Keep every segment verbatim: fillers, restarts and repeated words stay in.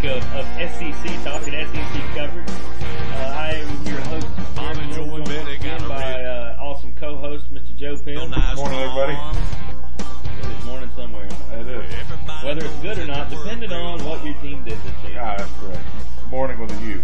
of, of S E C talk and S E C coverage. Uh, I am your host, Jeremy Joel, joined by uh, awesome co-host, Mister Joe Penn. Good morning, everybody. It is morning somewhere. It is. Whether it's good or not, depending on what your team did this year. Ah, that's correct. Morning with a U.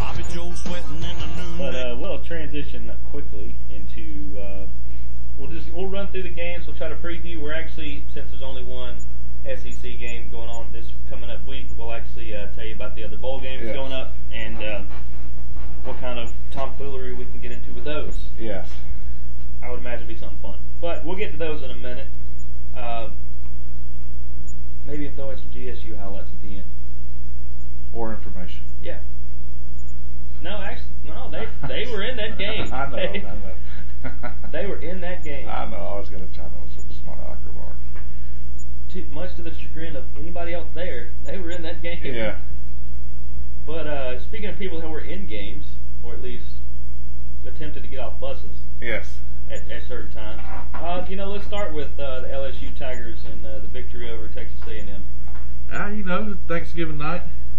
But uh, we'll transition quickly into. Uh, we'll just we'll run through the games. We'll try to preview. We're actually, since there's only one S E C game going on this coming up week, we'll actually uh, tell you about the other bowl games yes. going up and uh, what kind of tomfoolery we can get into with those. Yes. I would imagine it'd be something fun. But we'll get to those in a minute. Uh, maybe throw in some G S U highlights at the end. Or information. Yeah. No, actually, no, they they were in that game. I know, they, I know. They were in that game. I know, I was going to chime in with some smart aleck remark. Too much to the chagrin of anybody else there, they were in that game. Yeah. But uh, speaking of people who were in games, or at least attempted to get off buses Yes. at, at certain times, uh, you know, let's start with uh, the L S U Tigers and uh, the victory over Texas A and M. Ah, you know, Thanksgiving night,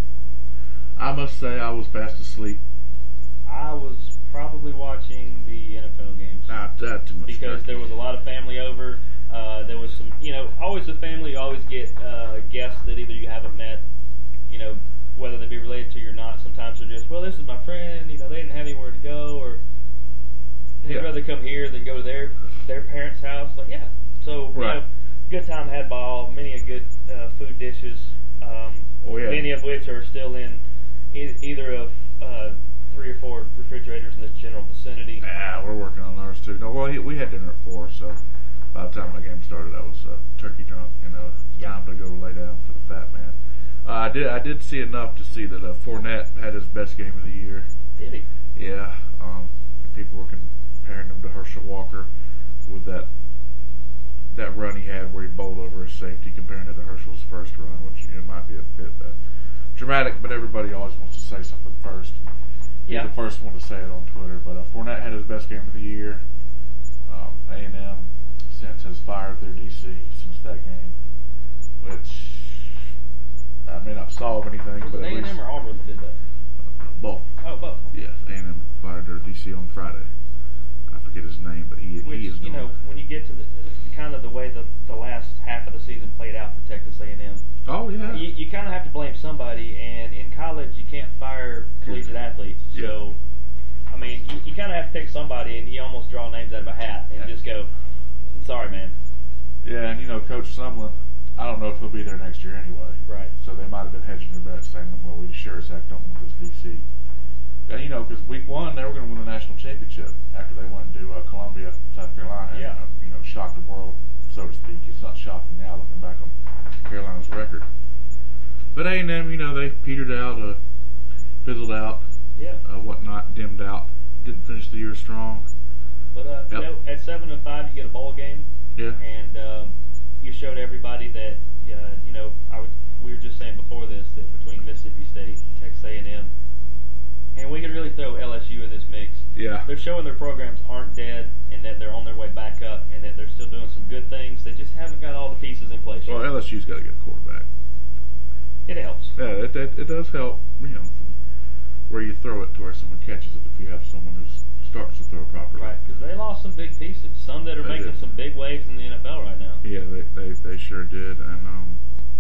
I must say I was fast asleep. I was probably watching the N F L games. Ah, that too much. Because turkey. there was a lot of family over. Uh, there was some, you know, always a family, you always get uh, guests that either you haven't met, you know, whether they be related to you or not. Sometimes they're just, well, this is my friend, you know, they didn't have anywhere to go, or they'd Yeah. rather come here than go to their their parents' house. Like, yeah. So, Right. you know, good time had by all, many a good uh, food dishes, um, Oh, yeah. many of which are still in e- either of uh, three or four refrigerators in this general vicinity. Ah, we're working on ours too. No, well, we had dinner at four, so by the time the game started, I was uh, turkey drunk. You know, Yeah. time to go lay down for the fat man. Uh, I did. I did see enough to see that uh, Fournette had his best game of the year. Did he? Yeah. Um, people were comparing him to Herschel Walker with that that run he had where he bowled over his safety, comparing it to Herschel's first run, which you know, might be a bit uh, dramatic, but everybody always wants to say something first. He's Yeah. the first one to say it on Twitter. But uh, Fournette had his best game of the year. Um, A and M since has fired their D C since that game, which I may not solve anything, Was but it at A and least M or Auburn that did that? both. Oh, both. Yes, A and M fired their D C on Friday. I forget his name, but he Which, he is you doing. know, when you get to the uh, kind of the way the the last half of the season played out for Texas A and M, Oh yeah. you, you kind of have to blame somebody. And in college, you can't fire collegiate athletes. Yeah. So, I mean, you, you kind of have to pick somebody, and you almost draw names out of a hat and Yeah. just go, "I'm sorry, man." Yeah, and you know, Coach Sumlin, I don't know if he'll be there next year anyway. Right. So they might have been hedging their bets, saying, well, we sure as heck don't want this D C. And, you know, because week one, they were going to win the national championship after they went to uh, Columbia, South Carolina, and, Yeah. uh, you know, shocked the world, so to speak. It's not shocking now looking back on Carolina's record. But A and M, you know, they petered out, uh, fizzled out, Yeah. uh, whatnot, dimmed out. Didn't finish the year strong. But uh, Yep. you know, at seven and five, you get a bowl game, Yeah. and um, you showed everybody that uh, you know. I would, we were just saying before this that between Mississippi State, Texas A and M, and we could really throw L S U in this mix. Yeah. They're showing their programs aren't dead, and that they're on their way back up, and that they're still doing some good things. They just haven't got all the pieces in place yet. Well, L S U's got to get a quarterback. It helps. Yeah, it, it, it does help, you know, from where you throw it to where someone catches it if you have someone who starts to throw properly. Right, because they lost some big pieces. Some that are They making did. some big waves in the N F L right now. Yeah, they, they, they sure did, and um,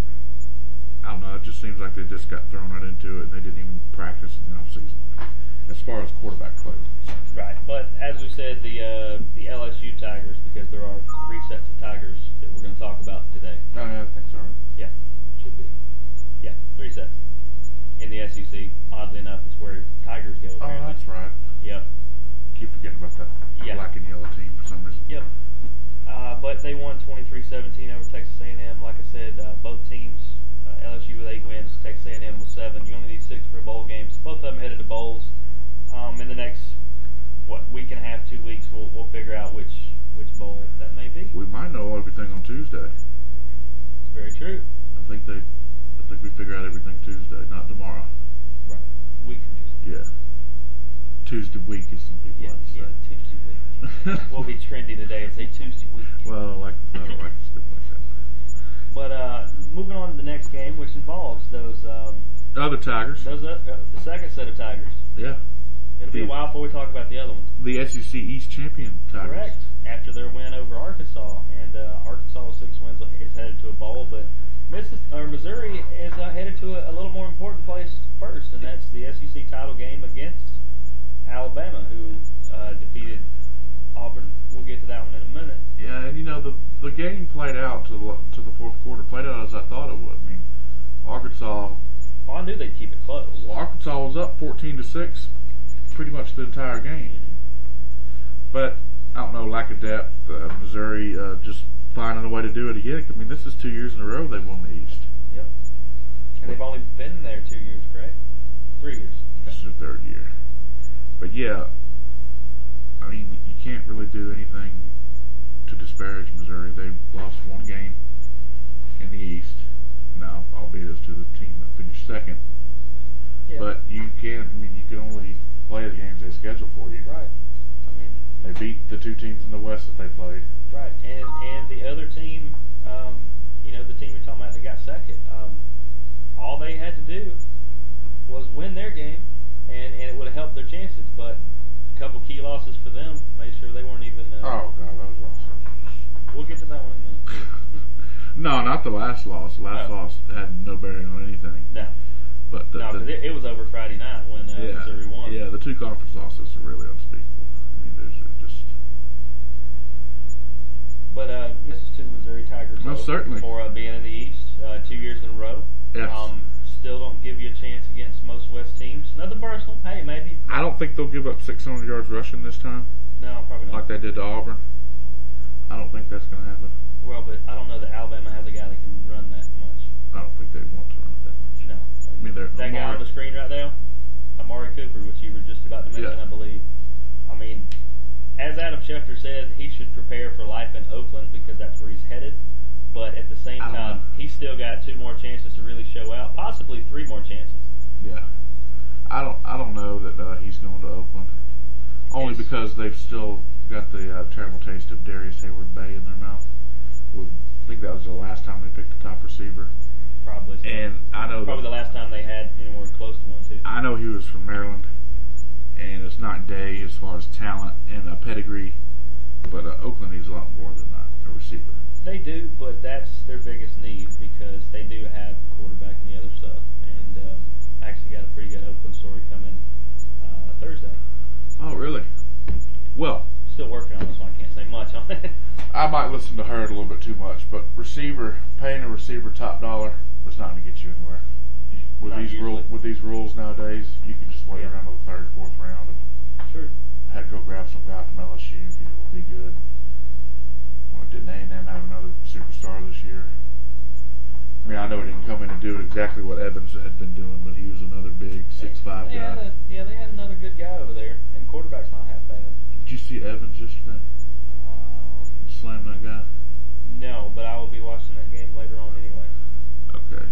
I don't know, it just seems like they just got thrown right into it and they didn't even practice in the off season as far as quarterback play was concerned. Right, but as we said, the uh, the L S U Tigers, because there are three sets of Tigers that we're going to talk about today. No, yeah, I think so. Right? Yeah, should be. Yeah, three sets. In the S E C, oddly enough, it's where Tigers go. Oh, Apparently. that's right. Yep. Keep forgetting about that Yeah. black and yellow team for some reason. Yep. Uh, but they won twenty-three seventeen over Texas A and M. Like I said, uh, both teams, uh, L S U with eight wins, Texas A and M with seven. You only need six for bowl games. Both of them headed to bowls. Um, in the next, what, week and a half, two weeks, we'll we'll figure out which which bowl that may be. We might know everything on Tuesday. It's very true. I think they, I think we figure out everything Tuesday, not tomorrow. Right. Week from Tuesday. Yeah. Tuesday week, as some people Yeah, like to yeah, say. Tuesday week. We'll be trendy today and say Tuesday week. Well, I don't like, I don't like to speak like that. But uh, moving on to the next game, which involves those um, Other Tigers. Those uh, the second set of Tigers. Yeah. It'll be a The- while before we talk about the other ones. The S E C East champion Tigers. Correct. After their win over Arkansas, and uh, Arkansas with six wins is headed to a bowl, but Missis- or Missouri is uh, headed to a, a little more important place first, and that's the S E C title game against Alabama, who uh, defeated Auburn. We'll get to that one in a minute. Yeah, and you know the the game played out to the to the fourth quarter. Played out as I thought it would. I mean, Arkansas. Well, I knew they'd keep it close. Well, Arkansas was up fourteen to six, pretty much the entire game. Mm-hmm. But I don't know, lack of depth. Uh, Missouri uh, just finding a way to do it again. I mean, this is two years in a row they've won the East. Yep. And they've only been there two years, correct? Three years. This is their third year. But yeah, I mean, you can't really do anything to disparage Missouri. They lost one game in the East. Now, albeit as to the team that finished second. Yeah. But you can't, I mean, you can only play the games they schedule for you. Right. I mean, They beat the two teams in the West that they played. right. And and the other team, um, you know, the team you're talking about that got second, um, all they had to do was win their game, and, and it would have helped their chances. But a couple key losses for them made sure they weren't even. Uh, Oh, God, that was awesome. We'll get to that one in a minute. No, not the last loss. The last No. loss had no bearing on anything. No. But the, No, the, because it, it was over Friday night when uh, yeah, Missouri won. yeah, the two conference losses are really unspeakable. I mean, there's just But uh, this is to the Missouri Tigers. No, though, certainly. For uh, being in the East uh, two years in a row. Yes. Um, still don't give you a chance against most West teams. Nothing personal. Hey, maybe. I don't think they'll give up six hundred yards rushing this time, No, probably not. like they did to Auburn. I don't think that's going to happen. Well, but I don't know that Alabama has a guy that can run that much. I don't think they want to run it that much. No. I mean, they're That guy Amari- on the screen right there, Amari Cooper, which you were just about to mention, Yeah. I believe. I mean, as Adam Schefter said, he should prepare for life in Oakland because that's where he's headed. But at the same I don't time, know. he's still got two more chances to really show out, possibly three more chances. Yeah, I don't. I don't know that uh, he's going to Oakland. Only It's- because they've still got the uh, terrible taste of Darius Hayward Bay in their mouth. With, I think that was the last time they picked a top receiver. Probably. So. And I know Probably that, the last time they had anywhere close to one, too. I know he was from Maryland, and it's not day as far as talent and uh, pedigree. But uh, Oakland needs a lot more than that, a receiver. They do, but that's their biggest need because they do have the quarterback and the other stuff. And um, I actually got a pretty good Oakland story coming uh, Thursday. Oh, really? Well, Still working on this one. I can't say much on it. I might listen to her a little bit too much, but receiver, paying a receiver top dollar is not going to get you anywhere. You, with Not these usually. rules, with these rules nowadays, you can just wait Yeah. around to the third, fourth round and True. had go grab some guy from L S U. He will be good. Well, didn't A and M have another superstar this year? I mean, I know he didn't come in and do exactly what Evans had been doing, but he was another big six five they had guy. a, yeah, they had another good guy over there, and quarterback's not half bad. Did you see Evans yesterday? Um, Slam that guy? no, but I will be watching that game later on anyway. Okay.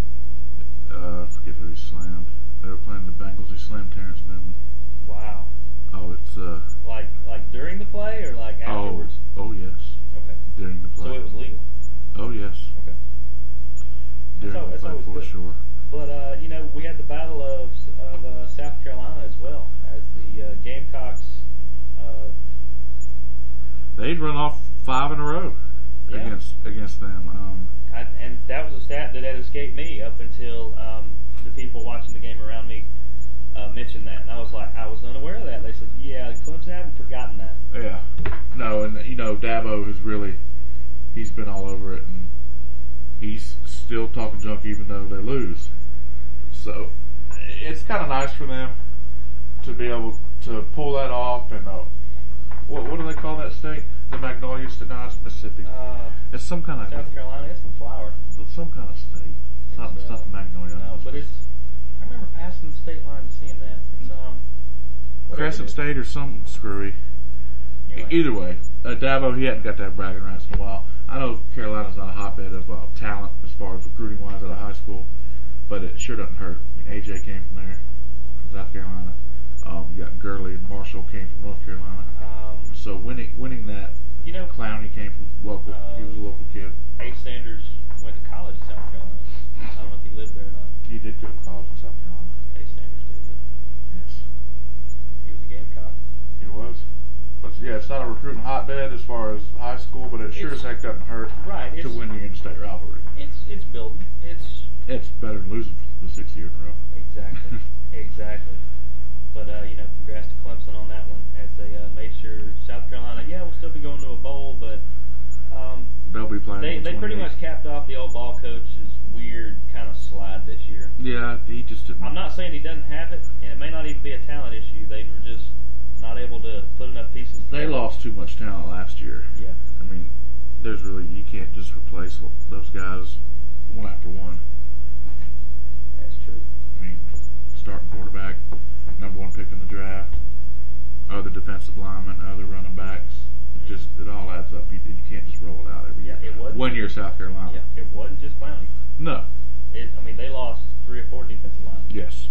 Uh, I forget who he slammed. They were playing the Bengals. He slammed Terrence Newman. Wow. Oh, it's uh. Like like during the play or like afterwards? Oh, oh yes. Okay. During the play. So it was legal. Oh yes. Okay. During al- the that's play always for good. sure. But uh, you know, we had the battle of of uh, South Carolina as well as the uh, Gamecocks. Uh, They'd run off five in a row Yeah. against against them. Um, I, and that was a stat that had escaped me up until um, the people watching the game around me uh, mentioned that, and I was like, I was unaware of that. They said, yeah, Clemson hadn't forgotten that. yeah. No, and you know Dabo has really he's been all over it, and he's still talking junk even though they lose. So it's kind of nice for them to be able to pull that off. And uh, what what do they call that state? The Magnolia State? No, it's Mississippi. Uh, It's some kind of South Carolina, it's the flower. some kind of state. It's not, It's, it's not uh, the Magnolia. No, but it's. I remember passing the state line and seeing that. It's um. whatever Crescent it is. State or something screwy. Anyway. Either way, uh, Dabo, he hadn't got that bragging rights in a while. I know Carolina's not a hotbed of uh, talent as far as recruiting wise out of high school, but it sure doesn't hurt. I mean, A J came from there, from South Carolina. Um, you got Gurley and Marshall came from North Carolina. Um, So winning winning that, you know, Clowney came from local. Uh, he was a local kid. Ace Sanders went to college in South Carolina. I don't know if he lived there or not. He did go to college in South Carolina. Ace Sanders did it. Yes, He was a Gamecock. he was. But yeah, it's not a recruiting hotbed as far as high school, but it sure It's- as heck doesn't hurt Right. To It's win the interstate rivalry. it's it's building. It's It's better than losing the sixth year in a row. exactly exactly. But uh, you know, congrats to Clemson on that one as they uh, made sure South Carolina. Yeah, we'll still be going to a bowl, but um, They'll be playing. they on they pretty twenty-eight. much capped off the old ball coach's weird kind of slide this year. Yeah, he just didn't. I'm not saying he doesn't have it, and it may not even be a talent issue. They were just not able to put enough pieces They together. lost too much talent last year. Yeah. I mean, there's really you can't just replace those guys one after one. That's true. I mean, starting quarterback, number one pick in the draft, other defensive linemen, other running backs. It just it all adds up. You, you can't just roll it out every Yeah, year. it wasn't. When you're South Carolina. Yeah, it wasn't just Clowney. No. It, I mean, they lost three or four defensive linemen. Yes.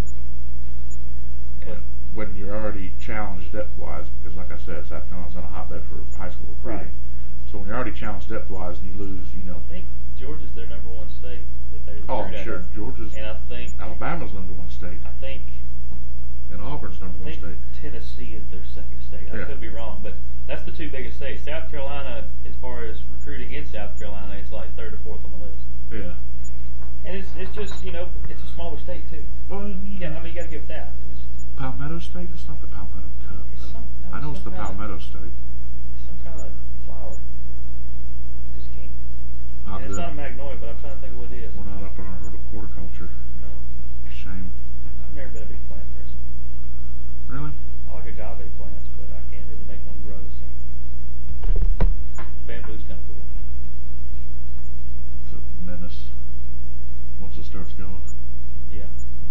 But- And when you're already challenged depth wise, because like I said, South Carolina's not a hotbed for high school recruiting. Right. So when you're already challenged depth wise and you lose, you know. I think Georgia's their number one state that they recruit Oh, I'm out sure of. Georgia's, And I think Alabama's number one state, I think and Auburn's number I one think state. Tennessee is their second state. I Yeah. could be wrong, but that's the two biggest states. South Carolina, as far as recruiting in South Carolina, is like third or fourth on the list. Yeah. And it's it's just you know it's a smaller state too. Well, Yeah, I mean you got to give it that. It's, Palmetto State? It's not the Palmetto Cup. It's though. some- no, I know it's it's the some kind of- Palmetto State. it's some kind of flower. Just can't. Not and it's good. not a magnolia, but I'm trying to think of what it is. We're not up in our hort- horticulture. No, Shame. I've never been a big plant person. Really? I like agave plants, but I can't really make one grow. So bamboo's kind of cool. It's a menace. Once it starts going, Yeah,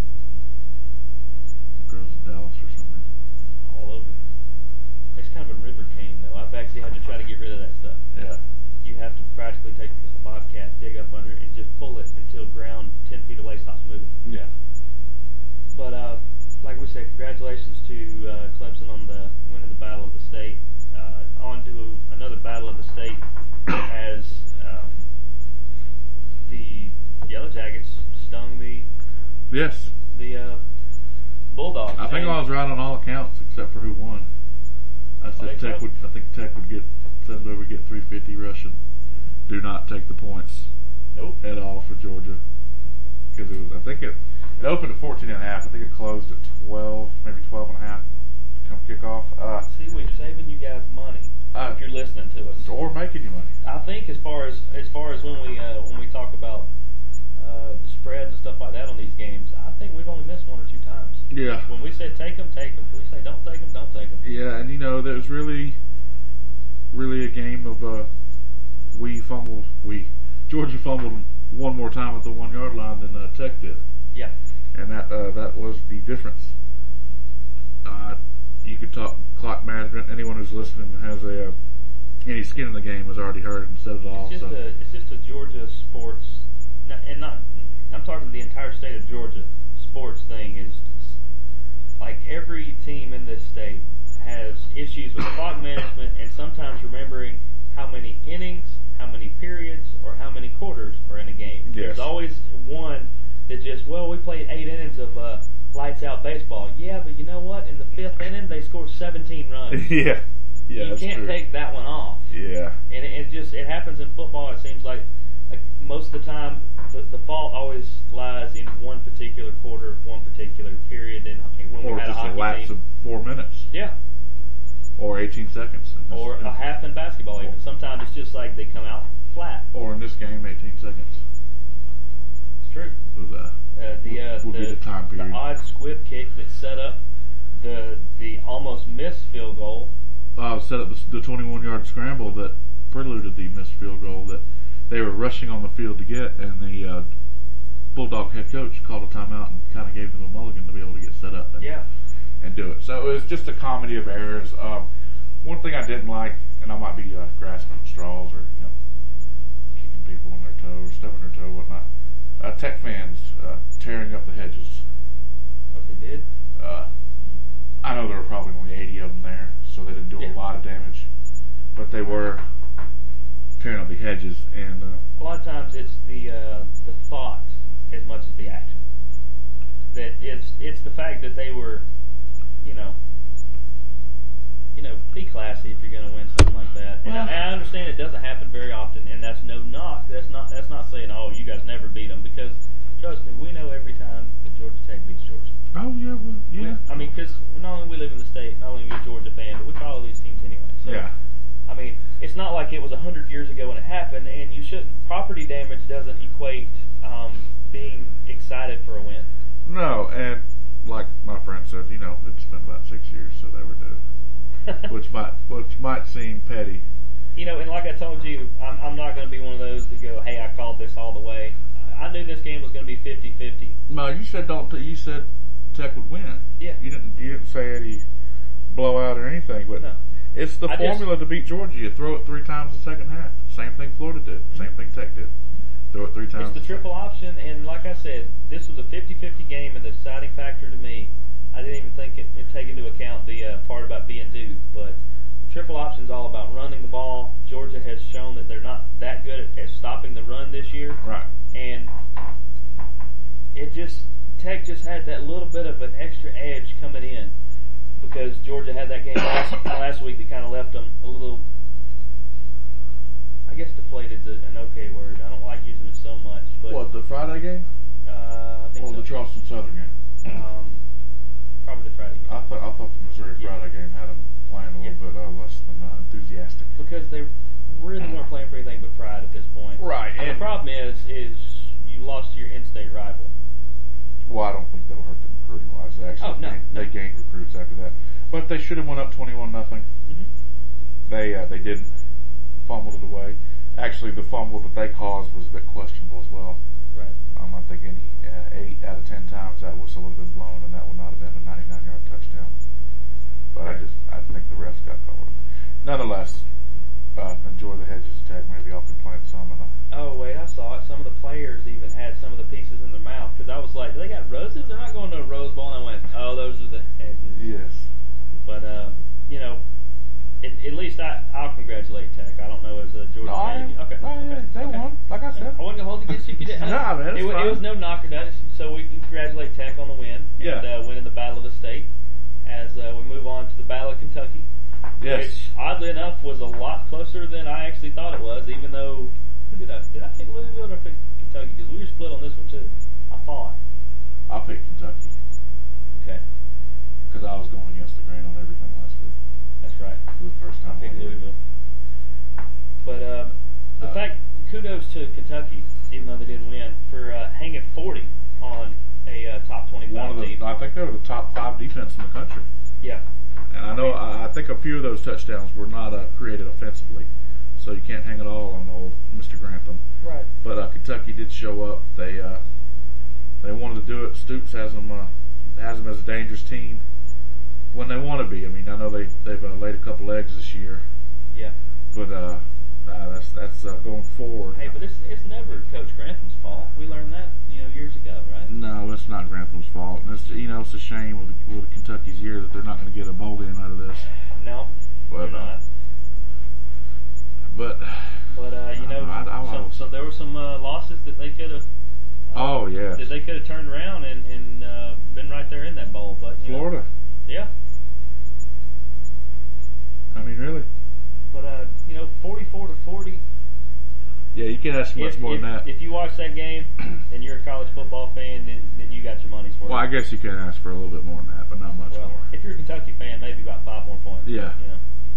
it grows in Dallas or something. all over. It's kind of a river cane, though. I've actually had to try to get rid of that stuff. Yeah. You have to practically take a bobcat, dig up under it, and just pull it until ground ten feet away stops moving. Yeah. But uh, like we said, congratulations to uh, Clemson on the winning the Battle of the State. Uh, on to another Battle of the State as um, the Yellow Jackets stung the Yes. the uh, Bulldogs. I think And I was right on all accounts except for who won. I said think Tech so? would. I think Tech would get. Said they would get three fifty rushing. Do not take the points Nope. at all for Georgia because it was. I think it. It opened at fourteen and a half. I think it closed at twelve, maybe twelve and a half. Come kickoff. Uh, See, we're saving you guys money uh, if you're listening to us. or making you money. I think as far as as far as when we uh, when we talk about uh, the spreads and stuff like that on these games, I think we've only missed one or two times. Yeah. When we said take them, take them. When we say don't take them, don't take them. Yeah, and you know, there was really, really a game of uh, we fumbled. We Georgia fumbled one more time at the one yard line than uh, Tech did, Yeah. and that uh, that was the difference. Uh, you could talk clock management. Anyone who's listening that has a uh, any skin in the game has already heard and said it all. It's just so a it's just a Georgia sports, not- and not I'm talking the entire state of Georgia sports thing is like every team in this state has issues with clock management and sometimes remembering how many innings, how many periods, or how many quarters are in a game. Yes. There's always one that just well we played eight innings of uh, lights out baseball. Yeah, but you know what? In the fifth inning they scored seventeen runs. yeah, yeah, you that's can't true. take that one off. Yeah, And it, it just it happens in football. It seems like, like most of the time the, the fault always lies in one particular quarter, one particular period. And when or we had just a a hockey lapse team, of four minutes yeah, or eighteen seconds, And or this- a half in basketball. Even sometimes it's just like they come out flat. or in this game, eighteen seconds. It's true. Was uh, Uh, the uh, would, would the, be the time period. the odd squib kick that set up the the almost missed field goal. uh, set up the, the twenty-one yard scramble that preluded the missed field goal that they were rushing on the field to get, and the uh, Bulldog head coach called a timeout and kind of gave them a mulligan to be able to get set up and, Yeah. and do it. So it was just a comedy of errors. Um, one thing I didn't like, and I might be uh, grasping at straws or you know kicking people on their toe or stubbing their toe, whatnot. Uh, Tech fans uh, tearing up the hedges. Okay, did. Uh, I know there were probably only eighty of them there, so they didn't do Yeah. a lot of damage, but they were tearing up the hedges, and uh, A lot of times it's the uh, the thought as much as the action. That it's it's the fact that they were, you know, you know, be classy if you're going to win something like that. And, Well, I, I understand it doesn't happen very often, and that's no knock. That's not that's not saying, oh, you guys never beat them, because trust me, we know every time that Georgia Tech beats Georgia. oh yeah, well, yeah, We, I mean, because not only we live in the state, not only are you a Georgia fan, but we follow these teams anyway. So, yeah. I mean, it's not like it was a hundred years ago when it happened, and you shouldn't. Property damage doesn't equate um, being excited for a win. No, and like my friend said, you know, it's been about six years, so they were due, which might which might seem petty. You know, and like I told you, I'm, I'm not going to be one of those that go, "Hey, I called this all the way." I knew this game was going to be fifty-fifty. No, you said don't. You said Tech would win. Yeah. You didn't. You didn't say any blowout or anything, but No. it's the I formula to beat Georgia. You throw it three times in the second half. Same thing Florida did. Same thing Tech did. Throw it three times. It's the triple option, and like I said, this was a fifty-fifty game, and the deciding factor to me, I didn't even think it, it take into account the uh, part about being due, but the triple option is all about running the ball. Georgia has shown that they're not that good at, at stopping the run this year. Right. And it just, Tech just had that little bit of an extra edge coming in, because Georgia had that game last, last week that kind of left them a little, I guess deflated is an okay word. I don't like using it so much. But, What, the Friday game Uh, I think or so. the Charleston Southern game? Um, probably the Friday game. I thought I thought the Missouri Yeah. Friday game had them playing a little Yeah. bit uh, less than uh, enthusiastic. Because they really weren't playing for anything but pride at this point. Right, And the and- problem is, is you lost to your in-state rival. Well, I don't think that'll hurt them recruiting wise. They actually Oh, no, gained, no. they gained recruits after that, but they should have went up twenty-one nothing. Mm-hmm. They uh, they didn't. Fumbled it away. Actually, the fumble that they caused was a bit questionable as well. Right. Um, I think any uh, eight out of ten times that whistle would have been blown, and that would not have been a ninety-nine yard touchdown. But I Right. just I think the refs got caught with it. Nonetheless, uh, enjoy the hedges attack. Maybe I'll complain some. And uh, Oh wait, I saw it. Some of the players even had some of the pieces in their mouth, because I was like, "Do they got roses? They're not going to a Rose Bowl." And I went, "Oh, those are the hedges." yes, But uh, you know, at, at least I, I'll congratulate Tech. I don't know as a Georgia no, I fan. am. Okay, no, okay, yeah, they okay. won. Like I said, I wasn't gonna hold it against you if you didn't. Nah, man, it's it, wa- fine. it was no knocker done, so we can congratulate Tech on the win Yeah. and uh, winning the Battle of the State. As uh, we move on to the Battle of Kentucky, yes. which oddly enough was a lot closer than I actually thought it was. Even though, who did I did I pick Louisville or pick Kentucky? Because we were split on this one too. I thought. I picked Kentucky Okay, because I was going against the grain on everything last week that's right. for the first I time. picked all year. Louisville. But uh, the Uh, fact, kudos to Kentucky, even though they didn't win, for uh, hanging forty on a uh, top One twenty-five of the, team. I think they were the top five defense in the country. Yeah. And I know, I, I think a few of those touchdowns were not uh, created offensively, so you can't hang it all on old Mister Grantham. Right. But uh, Kentucky did show up. They uh, they wanted to do it. Stoops has them uh, has them as a dangerous team when they want to be. I mean, I know they they've uh, laid a couple eggs this year, Yeah. but uh, uh, that's that's uh, going forward. Hey, but it's it's never Coach Grantham's fault. We learned that you know years ago, right? No, it's not Grantham's fault. And it's, you know, it's a shame with, with Kentucky's year that they're not going to get a bowl game out of this. No, But they're uh, not. but But uh, you know, I- I- I some, was- so there were some uh, losses that they could have. Uh, oh yeah, That they could have turned around and and uh, been right there in that bowl, but you know, Florida. yeah. I mean, really. But uh, you know, forty-four to forty. Yeah, you can't ask much if, more if, than that. If you watch that game and you're a college football fan, then then you got your money's worth. Well, I guess you can ask for a little bit more than that, but not much Well, more. if you're a Kentucky fan, maybe about five more points. Yeah. You know.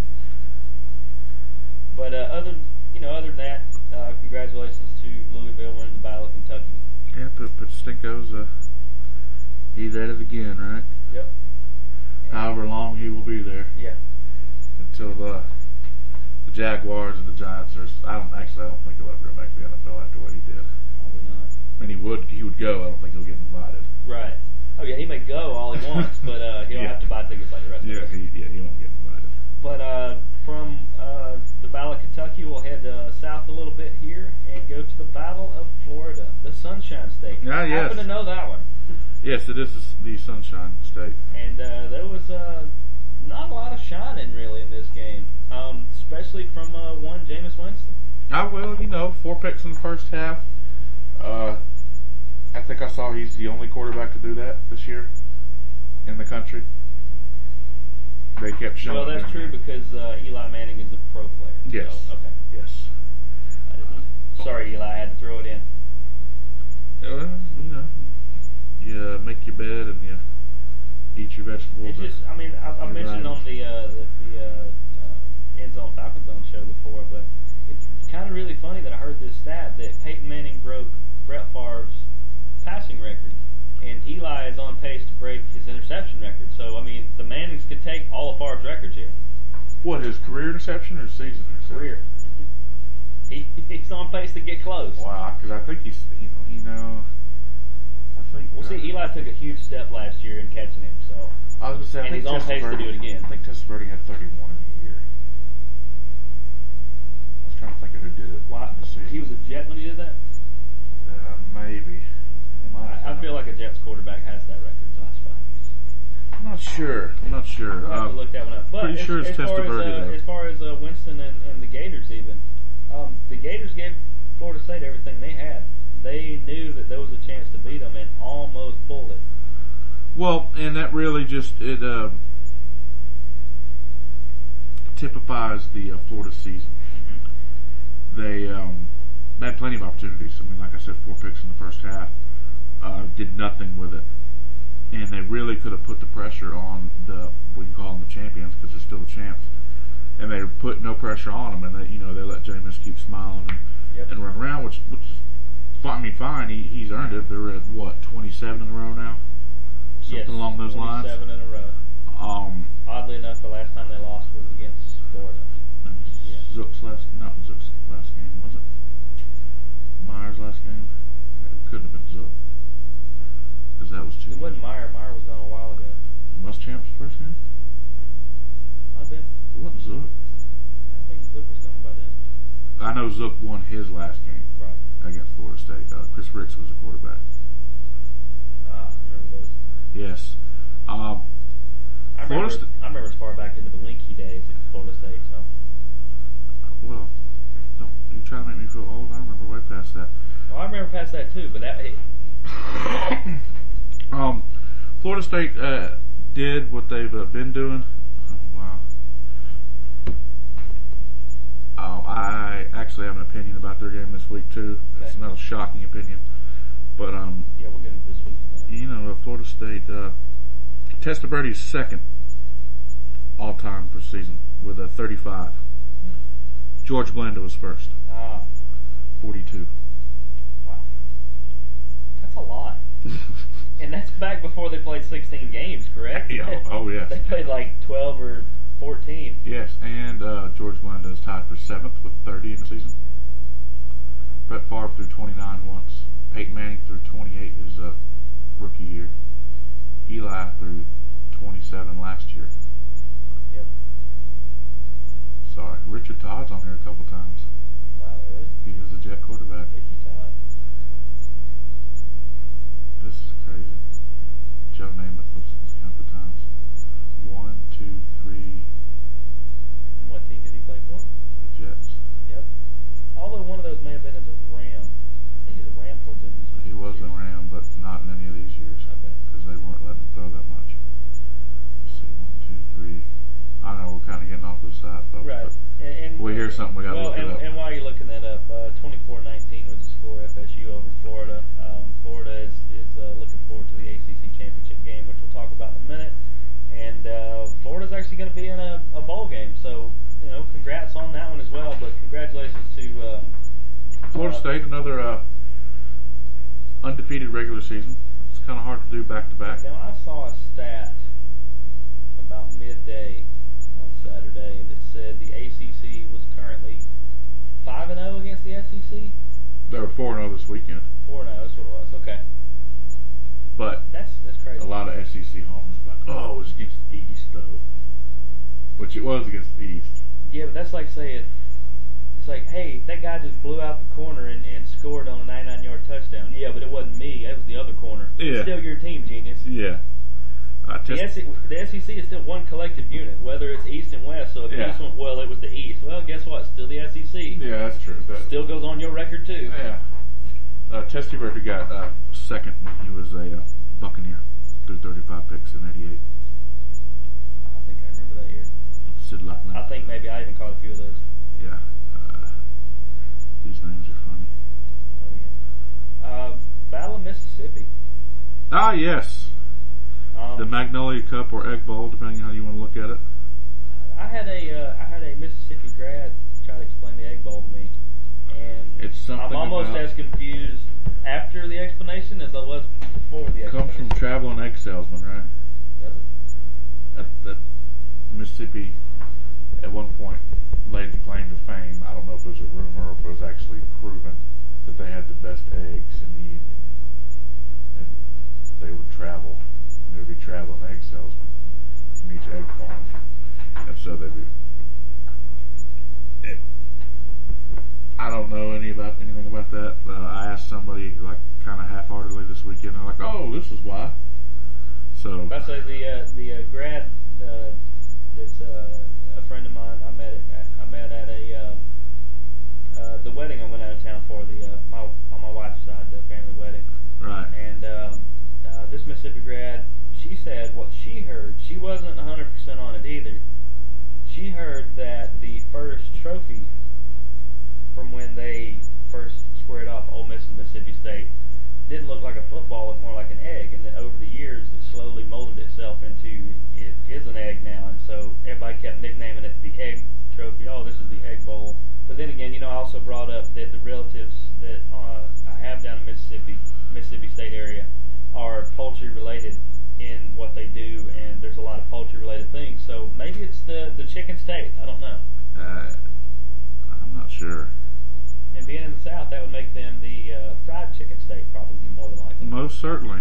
But uh, other, you know, other than that, uh, congratulations to Louisville winning the Battle of Kentucky. Yeah, but but Stinko's uh, he's at it again, right? Yep. And, However long he will be there Yeah. until the the Jaguars and the Giants are. I don't actually. I don't think he'll ever go back to the N F L after what he did. Probably not. I mean, he would. He would go. I don't think he'll get invited. Right. Oh yeah, he may go all he wants, but uh, he'll Yeah. have to buy tickets like the rest Yeah, of us. he yeah he won't get invited. But uh, from uh, the Battle of Kentucky, we'll head uh, south a little bit here and go to the Battle of Florida, the Sunshine State. Ah, yes. Happen to know that one. Yes, it is the Sunshine State. And uh, there was uh, not a lot of shining really in this game, um, especially from uh, one Jameis Winston. I will, you know, four picks in the first half. Uh, I think I saw he's the only quarterback to do that this year in the country. They kept showing. Well, that's him. true because uh, Eli Manning is a pro player. Yes. So, okay. Yes. I didn't, sorry, Eli. I had to throw it in. Uh, you know, you make your bed and you eat your vegetables. It's just, I mean, I, I mentioned on the uh, the, the uh, uh, End Zone Falcon Zone show before, but it's kind of really funny that I heard this stat that Peyton Manning broke Brett Favre's passing record, and Eli is on pace to break his interception record. So, I mean, the Mannings could take all of Favre's records here. What, his career interception or season interception? Career. He, he's on pace to get close. Wow, because I think he's, you know, you know, I think. We'll uh, see, Eli took a huge step last year in catching him, so. I was going to say, I and think he's on pace to do it again. I think Testaverde had thirty-one in a year. I was trying to think of who did it. Why, in the season. he was a Jet when he did that? Uh, maybe. He might have I, I done feel it. like a Jets quarterback has that record, so that's fine. I'm not sure. I'm not sure. We'll have Um, to look that one up. But pretty as, sure it's as far as, Testaverde, uh, though. as far as uh, Winston and, and the Gators even, um, the Gators gave Florida State everything they had. They knew that there was a chance to beat them and almost pulled it. Well, and that really just, it uh, typifies the uh, Florida season. Mm-hmm. They um, had plenty of opportunities. I mean, like I said, four picks in the first half. Uh, did nothing with it. And they really could have put the pressure on the, we can call them the champions because they're still the champs. And they put no pressure on them, and they, you know, they let Jameis keep smiling and, Yep. and run around, which, which is, I mean, fine. He, he's earned it. They're at what, twenty-seven in a row now, something Yes, along those lines. twenty-seven in a row. Um, Oddly enough, the last time they lost was against Florida. and Yeah. Zook's last, not Zook's last game, was it? Myers' last game. It couldn't have been Zook because that was too. It wasn't Meyer. Meyer was gone a while ago. Muschamp's first game. Might have been. It wasn't Zook. I think Zook was gone by then. I know Zook won his last game Right. against Florida State. Uh, Chris Ricks was the quarterback. Ah, I remember those. Yes. Um, I remember, Florida St- I remember as far back into the Winky days at Florida State, so. well, don't you try to make me feel old? I remember way past that. Oh, I remember past that too, but that, it, Um, Florida State uh, did what they've uh, been doing. Oh, wow. Um, I actually have an opinion about their game this week too. It's Okay. not a shocking opinion, but um, yeah, we'll get into this week. you know, uh, Florida State, uh, Testaverde is second all time for season with a thirty-five. Hmm. George Blanda was first, Ah, forty-two. wow. That's a lot. And that's back before they played sixteen games, correct? Yeah, oh, yes. They played like twelve or fourteen. Yes, and uh, George Blanda is tied for seventh with thirty in the season. Brett Favre threw twenty-nine once. Peyton Manning threw twenty-eight his uh, rookie year. Eli threw twenty-seven last year. Yep. Sorry, Richard Todd's on here a couple times. Wow, really? He was a Jet quarterback. Mickey Todd. This is crazy. Joe Namath, let's, let's count the times. One, two, three. And what team did he play for? The Jets. Yep. Although one of those may have been as a Ram. I think he's a Ram towards the end of the He season. was a Ram, but not in any of these years. Okay. Because they weren't letting him throw that much. Let's see, one, two, three. I know we're kind of getting off the side, folks. Right. But And, and we hear something, we got to well, look and, it up. and while you're looking that up, uh, twenty-four nineteen was the score, F S U over Florida. Um, Florida is, is uh, looking forward to the A C C championship game, which we'll talk about in a minute. And uh, Florida's actually going to be in a, a bowl game, so you know, congrats on that one as well. But congratulations to uh, Florida uh, State, another uh, undefeated regular season. It's kind of hard to do back to back. Now I saw a stat about midday on Saturday that said the A C C was currently five and zero against the S E C. They were four and zero this weekend, Four and zero. That's what it was. Okay, but that's that's crazy. a lot of S E C homers like, oh, it was against the East though, which it was against the East. Yeah, but that's like saying, it's like, hey, that guy just blew out the corner and, and scored on a ninety-nine yard touchdown. Yeah, but it wasn't me. It was the other corner. Yeah. It's still your team, genius. Yeah. I The, test, S E the S E C is still one collective unit, whether it's East and West. So if Yeah. East went, well, it was the East. Well, guess what? It's still the S E C. yeah, that's true. That, Still goes on your record too. yeah. Uh, Testaverde got uh, second when he was a uh, Buccaneer through thirty-five picks in eighty-eight. I think I remember that year. Sid Luckman. I think maybe I even caught a few of those. Yeah. Uh, these names are funny. Oh, yeah. Uh, Battle of Mississippi. Ah, yes. Um, The Magnolia Cup or Egg Bowl, depending on how you want to look at it. I had a uh, I had a Mississippi grad try to explain the Egg Bowl to me, and It's something I'm almost about- as confused after the explanation as I was before the Comes explanation. from traveling egg salesman, right? Does it? At, that Mississippi, at one point, laid the claim to fame. I don't know if it was a rumor or if it was actually proven that they had the best eggs in the union. And they would travel, and there would be traveling egg salesmen from each egg farm. And so they'd be. It, I don't know any about anything about that. Uh, I asked somebody like kind of half-heartedly this weekend. They're like, "Oh, this is why." So. About to say the uh, the uh, grad uh, that's uh, a friend of mine. I met at, I met at a uh, uh, the wedding I went out of town for the uh, my on my wife's side, the family wedding. Right. And um, uh, this Mississippi grad, she said what she heard. She wasn't one hundred percent on it either. She heard that the first trophy from when they first squared off Ole Miss and Mississippi State didn't look like a football, looked more like an egg, and that over the years it slowly molded itself into it is an egg now, and so everybody kept nicknaming it the Egg Trophy. Oh, this is the Egg Bowl. But then again, you know, I also brought up that the relatives that uh, I have down in Mississippi, Mississippi State area, are poultry related in what they do, and there's a lot of poultry related things. So maybe it's the the chicken state. I don't know. Uh, I'm not sure. And being in the South, that would make them the uh, fried chicken state, probably more than likely. Most certainly.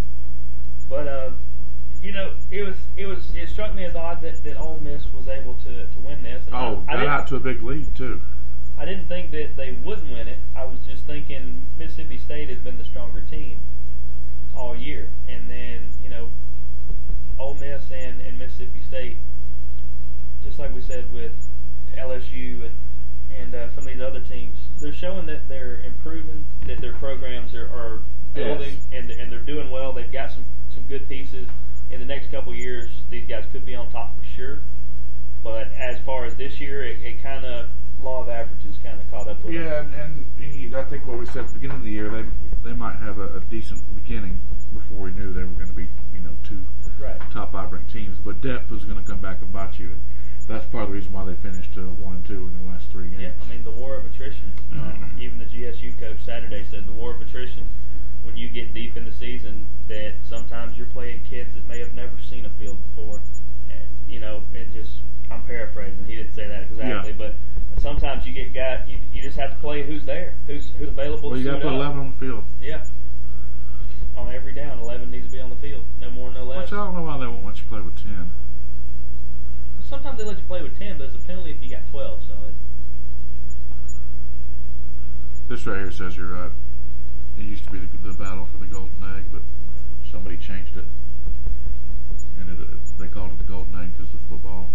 But uh, you know, it was it was it struck me as odd that, that Ole Miss was able to, to win this. And Oh, I, I got didn't, out to a big lead too. I didn't think that they wouldn't win it. I was just thinking Mississippi State has been the stronger team all year, and then you know, Ole Miss and, and Mississippi State, just like we said with L S U and and uh, some of these other teams, they're showing that they're improving, that their programs are, are building, Yes. and and they're doing well. They've got some, some good pieces. In the next couple of years, these guys could be on top for sure. But as far as this year, it, it kind of law of averages kind of caught up with them. Yeah, and, and he- I think what we said at the beginning of the year, they they might have a, a decent beginning before we knew they were going to be, you know, two Right. top five ranked teams. But depth was going to come back and bite you, and that's part of the reason why they finished uh, one and two in their last three games. Yeah, I mean the war of attrition. Um, even the G S U coach Saturday said the war of attrition. When you get deep in the season, that sometimes you're playing kids that may have never seen a field before, and you know, it just I'm paraphrasing. He didn't say that exactly, Yeah. but sometimes you get guy you, you just have to play who's there, who's who's available. Well, to you got to suit put up. eleven on the field. Yeah, on every down, eleven needs to be on the field, no more, no less. Which I don't know why they won't let you play with ten. Sometimes they let you play with ten, but it's a penalty if you got twelve. So it, This right here says you're right. It used to be the, the battle for the golden egg, but somebody changed it, and it, they called it the golden egg because of football.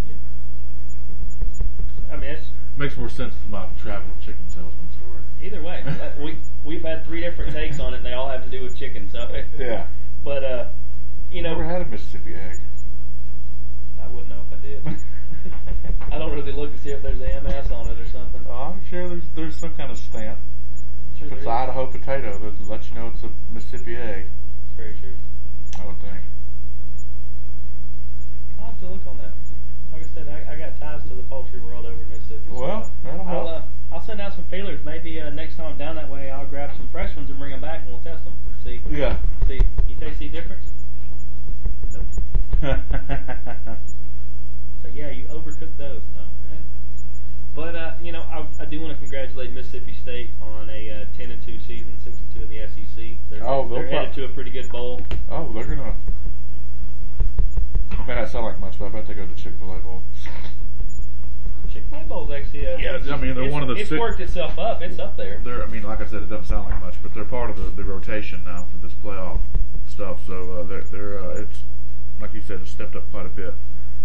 I mean, it's, Makes more sense than my traveling chicken salesman story. either way, uh, we we've had three different takes on it, and they all have to do with chicken. So, Yeah. but uh, you know, Never had a Mississippi egg. I wouldn't know if I did. I don't really look to see if there's a M S on it or something. Oh, I'm sure there's there's some kind of stamp. Sure If it's there is. Idaho potato, that let you know it's a Mississippi egg. Very true. I would think. I'll have to look on that. Like I said, I, I got ties to the poultry world over in Mississippi. so Well, that'll I'll, help. uh, I'll send out some feelers. Maybe uh, next time I'm down that way, I'll grab some fresh ones and bring them back, and we'll test them. See, Yeah. see, you taste the difference? Nope. So yeah, you overcooked those. Oh, okay. But uh, you know, I, I do want to congratulate Mississippi State on a uh, ten and two season, six and two in the S E C. They're, Oh, they'll they're headed prob- to a pretty good bowl. Oh, they're gonna. It may not sound like much, but I bet they go to Chick-fil-A Bowl. Chick-fil-A Bowl's actually uh, Yeah, I mean, they're it's, one of the it's six- worked itself up. It's up there. They're, I mean, like I said, it doesn't sound like much, but they're part of the, the rotation now for this playoff stuff. So uh, they're they're uh, it's like you said, has stepped up quite a bit.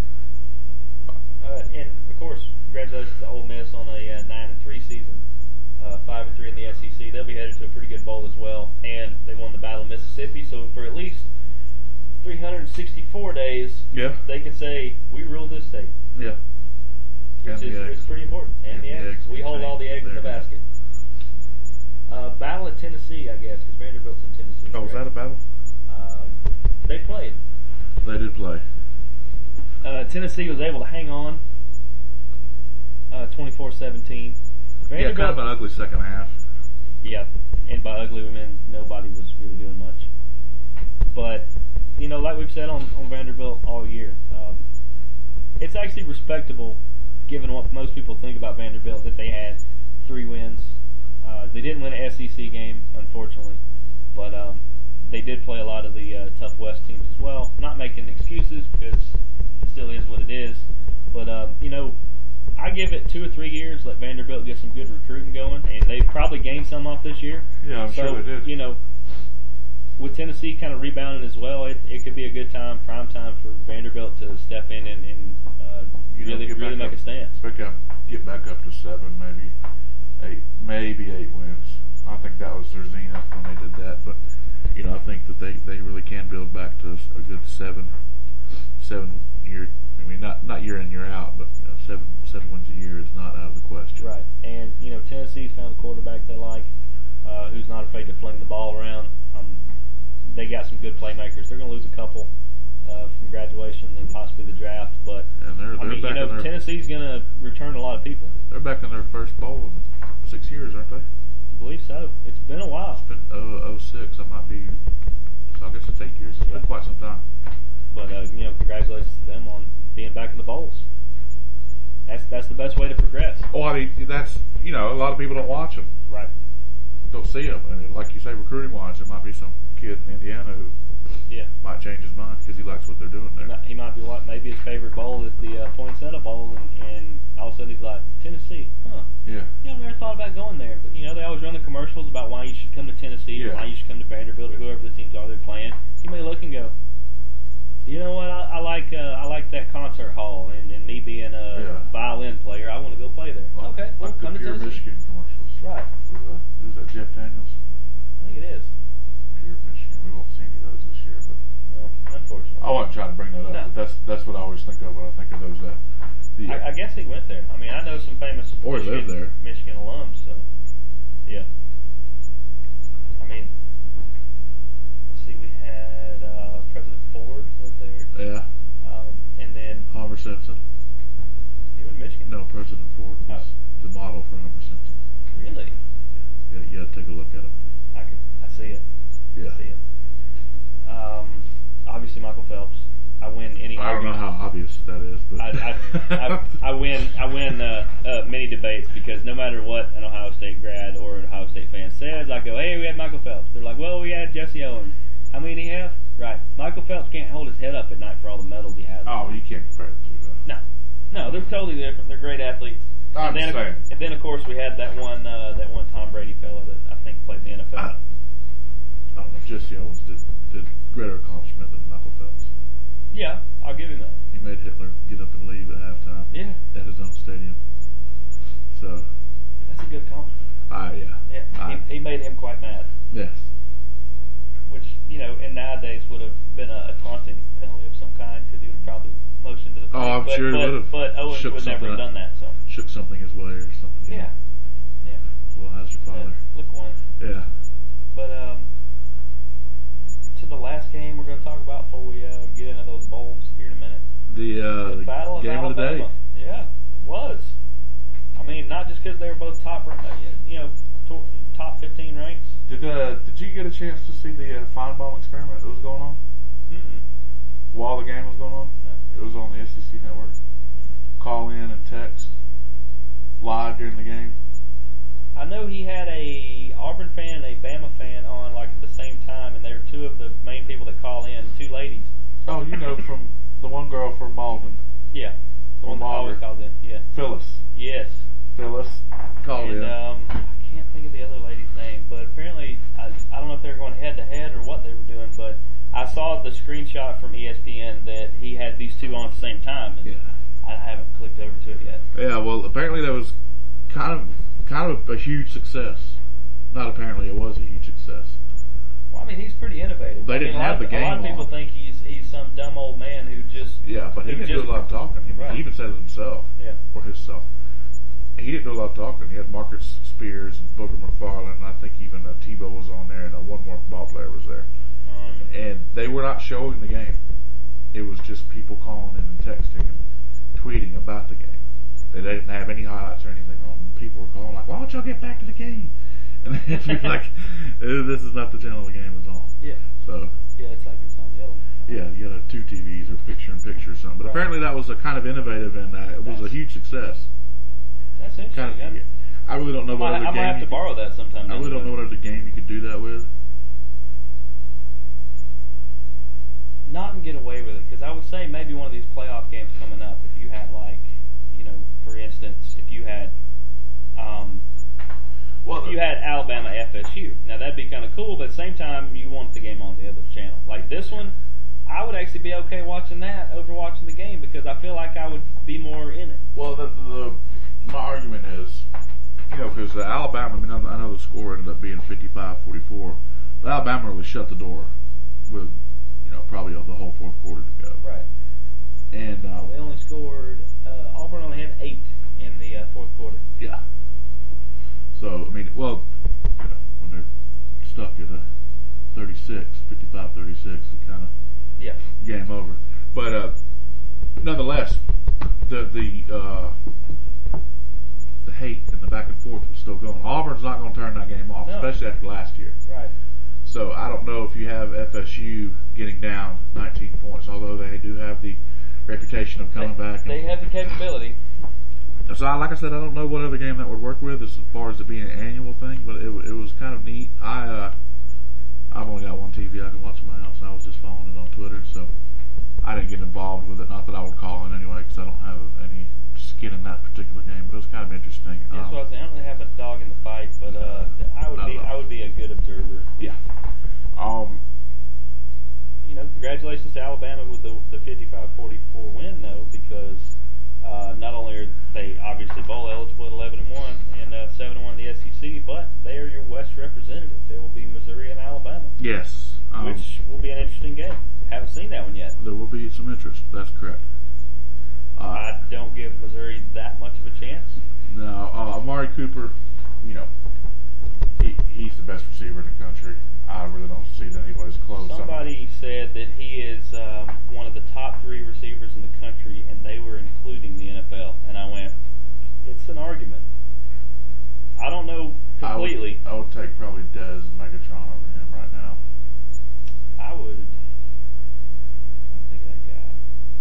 Uh, and of course, congratulations to Ole Miss on a uh, nine and three season, uh, five and three in the S E C. They'll be headed to a pretty good bowl as well, and they won the Battle of Mississippi. So for at least three hundred sixty-four days, Yeah. they can say we ruled this state, Yeah. which And is, the which eggs. is pretty important. And, And the the eggs, eggs we hold contain all the eggs in the their- basket. Uh, Battle of Tennessee, I guess, because Vanderbilt's in Tennessee. Oh, was that correct? a battle? Um, they played. They did play. Uh, Tennessee was able to hang on, uh, twenty-four seventeen. Yeah, kind of an ugly second half. Yeah, and by ugly we mean nobody was really doing much. But, you know, like we've said on, on Vanderbilt all year, um, it's actually respectable given what most people think about Vanderbilt that they had three wins. Uh, they didn't win an S E C game, unfortunately, but um, they did play a lot of the uh, tough West teams as well. Not making excuses because it still is what it is. But, um, you know, I give it two or three years, let Vanderbilt get some good recruiting going, and they've probably gained some off this year. Yeah, I'm so, sure they did. You know, with Tennessee kind of rebounding as well, it, it could be a good time, prime time for Vanderbilt to step in and, and uh, You know, really, get really back make up, a stand. Pick up, get back up to seven, maybe eight, maybe eight wins. I think that was their zenith when they did that. But you know, I think that they, they really can build back to a good seven, seven year. I mean, not not year in year out, but you know, seven seven wins a year is not out of the question. Right, and you know, Tennessee's found a quarterback they like, uh, who's not afraid to fling the ball around. Um, they got some good playmakers. They're going to lose a couple uh, from graduation and possibly the draft, but And they're they're I mean, back you know, in their Tennessee's going to return a lot of people. they're back in their first bowl in six years, aren't they? I believe so. It's been a while, It's been oh oh six. I might be. So I guess it's eight years. It's Yeah. been quite some time. but uh, you know, congratulations to them on being back in the bowls. That's that's the best way to progress. Oh, I mean, that's you know, a lot of people don't watch them. Right. Don't see them. I mean, like you say, recruiting wise, there might be some kid in Indiana who Yeah. might change his mind because he likes what they're doing He there. might, he might be what maybe his favorite bowl is the uh, Poinsettia Bowl, and, and all of a sudden he's like, Tennessee, huh? Yeah. You know, I've never thought about going there, but you know, they always run the commercials about why you should come to Tennessee or Yeah. why you should come to Vanderbilt or whoever the teams are they're playing. You may look and go, you know what? I, I like uh, I like that concert hall, and, and me being a Yeah. violin player, I want to go play there. Like, okay, well, like come the to Pure Tennessee. Michigan commercials. Right. With, uh, who's that? Jeff Daniels. I think it is. Pure Michigan. We won't see any of those this year, but Well, unfortunately, I wasn't trying to bring that up. No. But that's that's what I always think of when I think of those. Uh, the, I, I guess he went there. I mean, I know some famous Or he Michigan, lived there. Michigan alums, so yeah. I mean, let's see, we had uh, President Ford went there, yeah. um, and then Homer Simpson. he went to Michigan. No, President Ford was Oh. the model for Homer Simpson. Really? Yeah, you got to take a look at him. I could, I see it. Yeah. I see it. Um, obviously Michael Phelps. I win any. I don't know argument. how obvious that is, but I, I, I, I win. I win uh, uh, many debates because no matter what an Ohio State grad or an Ohio State fan says, I go, "Hey, we had Michael Phelps." They're like, "Well, we had Jesse Owens." How many did he have? Right. Michael Phelps can't hold his head up at night for all the medals he has. oh, you can't compare the two though. No, no, they're totally different. They're great athletes. I'm and then, saying. and then of course we had that one, uh, that one Tom Brady fellow that I think played in the N F L. I, I don't know. Jesse Owens did did greater accomplishment than Michael Phelps. Yeah, I'll give him that. He made Hitler get up and leave at halftime. Yeah, At his own stadium. So, that's a good accomplishment. ah, yeah. Yeah, I, he, he made him quite mad, yes. which, you know, in nowadays would have been a, a taunting penalty of some kind because he would have probably motioned to the Oh, I'm but, sure he but, would have. But Owens Shook would never have something done that. So Shook something his way or something. you yeah, know. yeah, Well, how's your father? yeah, flick one. Yeah. But um, to the last game we're going to talk about before we uh, get into those bowls here in a minute. The, uh, The the Battle of game Alabama. of the day. Yeah, it was. I mean, not just because they were both top, ra- you know, to, top fifteen ranks. Did uh, did you get a chance to see the uh, Feinbaum experiment that was going on Mm-mm. while the game was going on? No. It was on the S E C network. Call in and text live during the game. I know he had a Auburn fan and a Bama fan on like at the same time, and they were two of the main people that call in, two ladies. Oh, you know, from the one girl from Malden, Yeah, the Or one that always Margaret. calls in. Yeah. Phyllis. Yes. Phyllis called And in. um, I can't think of the other lady's name, but apparently, I, I don't know if they were going head to head or what they were doing, but I saw the screenshot from E S P N that he had these two on at the same time, and Yeah. I haven't clicked over to it yet. Yeah, well, apparently that was kind of kind of a huge success. Not apparently, it was a huge success. Well, I mean, he's pretty innovative. They I mean, didn't a lot have of, the game A lot of people long. think he's he's some dumb old man who just Yeah, but he who didn't just, do a lot of talking. He, Right. he even said it himself, Yeah. or himself. He didn't do a lot of talking. He had Marcus Spears and Booger McFarland, and I think even uh, Tebow was on there, and uh, one more ball player was there. Um, And they were not showing the game. It was just people calling in and texting and tweeting about the game. They didn't have any highlights or anything on them. People were calling like, "Why don't y'all get back to the game?" And they had to be like, "This is not the channel the game is on." yeah, So yeah, it's like it's on the other one. yeah, you got a two T Vs or picture in picture or something. But Right. apparently that was a kind of innovative and uh, it was a That's- huge success. That's interesting. Kind of, I'm- yeah. I really don't know I what might, other I might game. have you to could- borrow that sometime. I really don't know what other game you could do that with. Not and get away with it, because I would say maybe one of these playoff games coming up, if you had like, you know, for instance, if you had, um, Well, if you had Alabama F S U, now that'd be kind of cool, but at the same time, you want the game on the other channel. Like this one, I would actually be okay watching that over watching the game, because I feel like I would be more in it. Well, the, the my argument is, you know, because Alabama. I mean, I know the score ended up being fifty-five forty-four. But Alabama really shut the door with, you know, probably the whole fourth quarter to go. Right. And uh, They only scored, uh, Auburn only had eight in the uh, fourth quarter. yeah. So I mean, well, you know, when they're stuck at a thirty-six, fifty-five thirty-six, it kind of Yeah. game over. But uh, nonetheless, the the uh, the hate and the back and forth was still going. Auburn's not going to turn that game off, No. especially after last year. Right. So I don't know if you have F S U getting down nineteen points, although they do have the reputation of coming they, back. And, They have the capability. so I, like I said, I don't know what other game that would work with as far as it being an annual thing, but it it was kind of neat. I uh, I've only got one T V I can watch in my house. I was just following it on Twitter, so I didn't get involved with it. Not that I would call in anyway, because I don't have any skin in that particular game. But it was kind of interesting. That's Um, what I was saying. I don't really have a dog in the fight, but uh, I would Not be at all. I would be a good observer. yeah. Um. You know, congratulations to Alabama with the the fifty-five forty-four win, though, because uh, not only are they obviously bowl eligible at eleven and one and uh, seven and one in the S E C, but they are your West representative. They will be Missouri and Alabama, Yes. Um, which will be an interesting game. Haven't seen that one yet. there will be some interest. That's correct. Uh, I don't give Missouri that much of a chance. No, uh, Amari Cooper, you know, he he's the best receiver in the country. I really don't see that anybody's close. Somebody said that he is um, one of the top three receivers in the country, and they were including the N F L. And I went, it's an argument. I don't know I would, completely. I would take probably Dez and Megatron over him right now. I would. I think of that guy.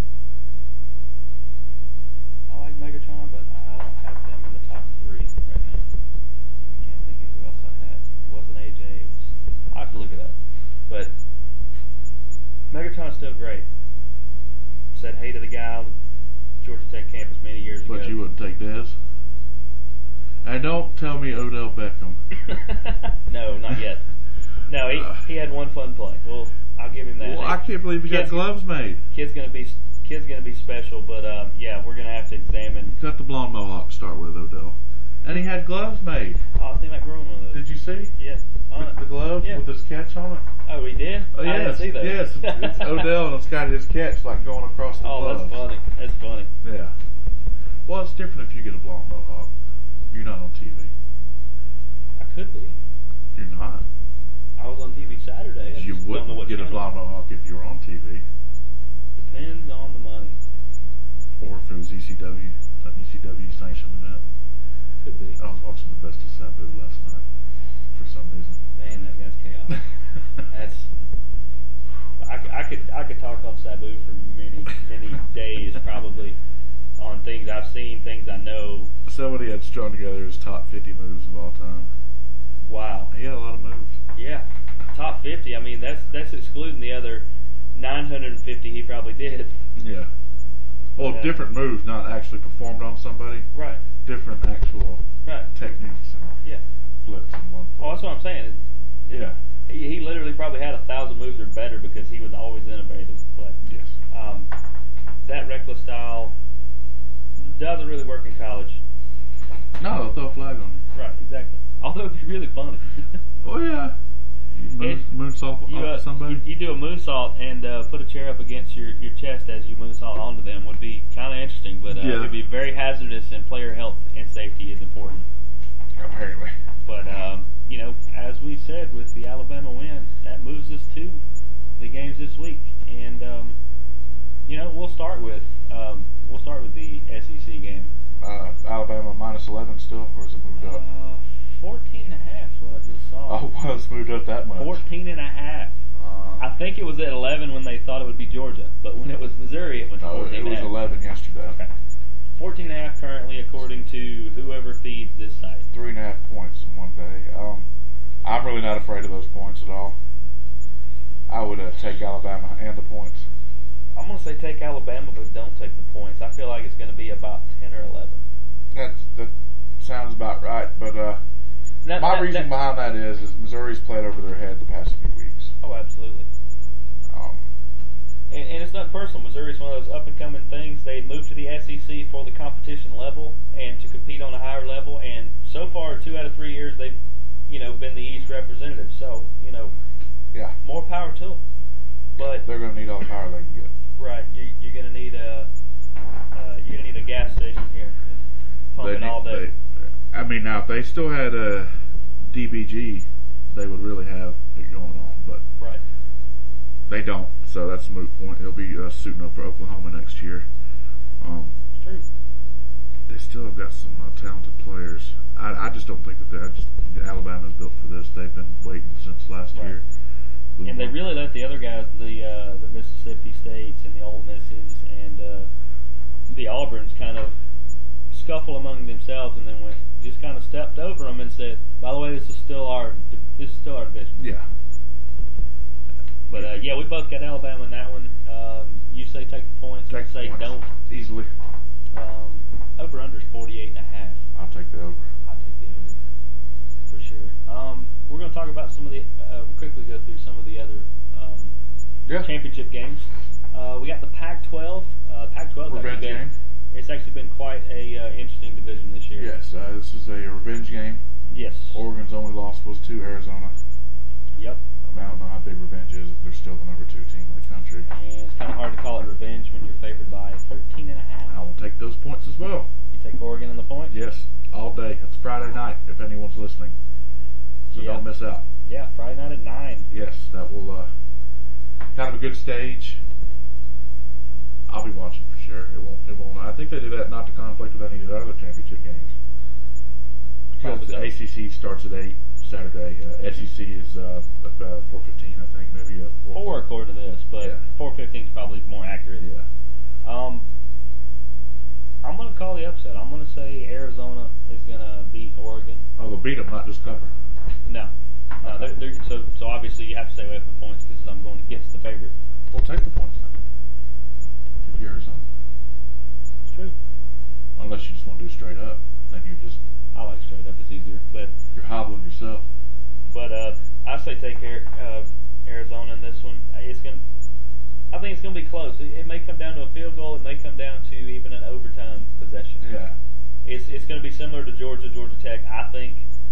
I like Megatron, but I don't have them in the top three right now. I can't think of who else I had. It wasn't A J. It was, I have to look it up. But Megatron's still great. Said hey to the guy on the Georgia Tech campus many years ago. But you wouldn't take Dez? And don't tell me Odell Beckham. No, not yet. No, he Uh, he had one fun play. Well, I'll give him that. Well, I can't believe he got Kids- gloves made. Kid's gonna be kid's gonna be special, but um, yeah, we're gonna have to examine. Cut the blonde mohawk to start with, Odell. And he had gloves made. Oh, I think I growing one of those. Did you see? Yeah, on The, it. the gloves Yeah. with his catch on it? Oh, he did. Oh, I yes, didn't see that. yes. It's, it's Odell and it's got his catch like going across the Oh, gloves. that's funny. That's funny. Yeah. Well, it's different if you get a blonde mohawk. You're not on T V. I could be. You're not. I was on T V Saturday. I You just don't know wouldn't what get a channel. blonde mohawk if you were on T V. Depends on the money. Or if it was E C W, an E C W sanctioned event. Could be. I was watching the best of Sabu last night for some reason. Man, that guy's chaos. That's. I, c- I could I could talk off Sabu for many many days probably on things I've seen, things I know. Somebody had strung together his top fifty moves of all time. Wow. He had a lot of moves. Yeah. Top fifty. I mean, that's that's excluding the other nine hundred fifty he probably did. Yeah. Well, Yeah. different moves, not actually performed on somebody. Right. Different actual Right. techniques and Yeah. flips. that's what I'm saying. Yeah. He, he literally probably had a thousand moves or better because he was always innovative. But Yes. um, that reckless style doesn't really work in college. No, they'll throw a flag on you. Right, exactly. Although it'd be really funny. Oh yeah. You moon, If moonsault you, off uh, of somebody. You, you do a moonsault and uh, put a chair up against your, your chest as you moonsault onto them would be kind of interesting, but uh, Yeah. it would be very hazardous, and player health and safety is important. Apparently. But, um, you know, as we said with the Alabama win, that moves us to the games this week. And, um, you know, we'll start with um, we'll start with the S E C game. Uh, Alabama minus eleven still, or is it moved up? Uh, fourteen and a half is what I just saw. Oh, well, it's moved up that much. fourteen and a half. Uh, I think it was at eleven when they thought it would be Georgia, but when it was Missouri, it went to no, fourteen it and a was half. eleven yesterday. Okay. fourteen and a half currently, according to whoever feeds this site. Three and a half points in one day. Um, I'm really not afraid of those points at all. I would uh, take Alabama and the points. I'm going to say take Alabama, but don't take the points. I feel like it's going to be about ten or eleven. That's, that sounds about right, but uh, That, my that, reason that, behind that is, is Missouri's played over their head the past few weeks. Oh, absolutely. Um, And, and it's not personal. Missouri's one of those up-and-coming things. They moved to the S E C for the competition level and to compete on a higher level. And so far, two out of three years, they've, you know, been the East representative. So, you know, yeah, more power to them. But they're going to need all the power they can get. right, you, you're going to need a uh, you're going to need a gas station here, pumping They need- all day. they- I mean, now if they still had a D B G, they would really have it going on, but Right. they don't. So that's a moot point. It'll be uh, suiting up for Oklahoma next year. Um, It's true. they still have got some uh, talented players. I, I just don't think that they're. I just, Alabama's built for this. They've been waiting since last Right. year. And they really let the other guys, the uh, the Mississippi States and the Ole Misses and uh, the Auburns, kind of scuffle among themselves, and then went just kind of stepped over them and said, "By the way, this is still our this is still our division." Yeah. But uh, yeah, we both got Alabama in that one. Um, you say take the points. Take I the say points. don't. Easily. Um, over under is forty-eight and a half. I'll take the over. I'll take the over for sure. Um, we're going to talk about some of the. Uh, we'll quickly go through some of the other um, Yeah. championship games. Uh, we got the Pac twelve. Uh, Pac twelve Revenge been, game. It's actually been quite a uh, interesting division this year. Yes, uh, this is a revenge game. Yes. Oregon's only loss was to Arizona. Yep. I mean, I don't know how big revenge is if they're still the number two team in the country. And it's kind of hard to call it revenge when you're favored by thirteen and a half. I will take those points as well. You take Oregon in the points? Yes, all day. It's Friday night, if anyone's listening. So Yeah. don't miss out. Yeah, Friday night at nine. Yes, that will uh, kind of a good stage. I'll be watching for sure. It won't. It won't. I think they do that not to conflict with any of the other championship games. Because Probably the so. A C C starts at eight Saturday. Uh, S E C is uh, at uh, four fifteen, I think, maybe a four. Four according to this, but Yeah. four fifteen is probably more accurate. Yeah. Um, I'm going to call the upset. I'm going to say Arizona is going to beat Oregon. Oh, they'll beat them, not just cover. No. No, they're, they're, so, so obviously you have to stay away from points because I'm going against the favorite. Well, take the points then. If you're Arizona. It's true. Unless you just want to do straight up. Then you're just, I like straight up. It's easier. But you're hobbling yourself. but uh, I say take Air, uh, Arizona in this one. It's going. I think it's going to be close. It, it may come down to a field goal. It may come down to even an overtime possession. Yeah. It's it's going to be similar to Georgia, Georgia Tech. I think